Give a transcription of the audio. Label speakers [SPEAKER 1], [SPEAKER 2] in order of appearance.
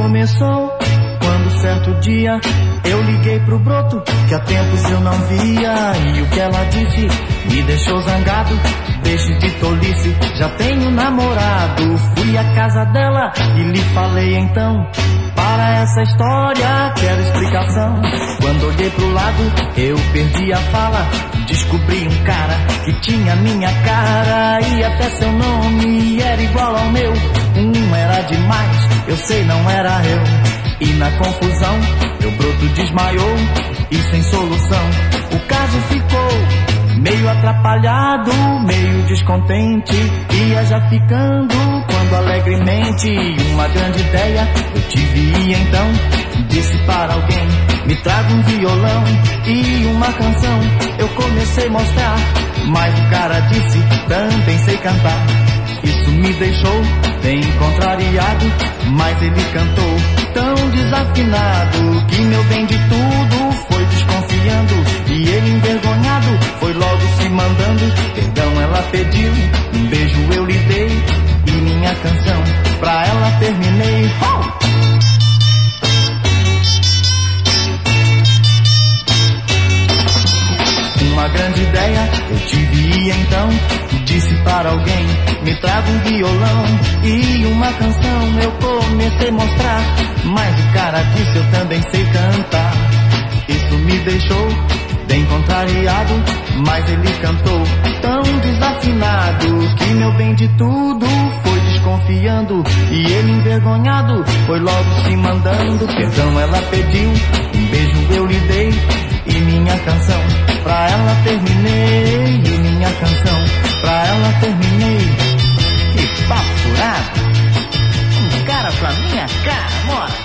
[SPEAKER 1] começou quando certo dia eu liguei pro broto que há tempos eu não via. E o que ela disse me deixou zangado. Deixe de tolice, já tenho namorado. Fui à casa dela e lhe falei então: para essa história quero explicação. Quando olhei pro lado eu perdi a fala. Descobri um cara que tinha minha cara e até seu nome era igual ao meu. Era demais, eu sei, não era eu. E na confusão meu broto desmaiou e sem solução o caso ficou meio atrapalhado, meio descontente. Ia já ficando quando alegremente uma grande ideia eu tive e então disse para alguém: me traga um violão e uma canção. Eu comecei a mostrar, mas o cara disse: também sei cantar. Isso me deixou bem contrariado, mas ele cantou tão desafinado que meu bem de tudo foi desconfiando. E ele envergonhado foi logo se mandando. Perdão ela pediu, um beijo eu lhe dei e minha canção pra ela terminei. Uma grande ideia eu tive e então disse para alguém: me traga um violão e uma canção. Eu comecei a mostrar, mas o cara disse: eu também sei cantar. Isso me deixou bem contrariado, mas ele cantou tão desafinado que meu bem de tudo foi desconfiando. E ele envergonhado foi logo se mandando. Perdão ela pediu, um beijo eu lhe dei e minha canção pra ela terminei. E minha canção pra ela terminei. Que papo furado, um cara pra minha cara, mora.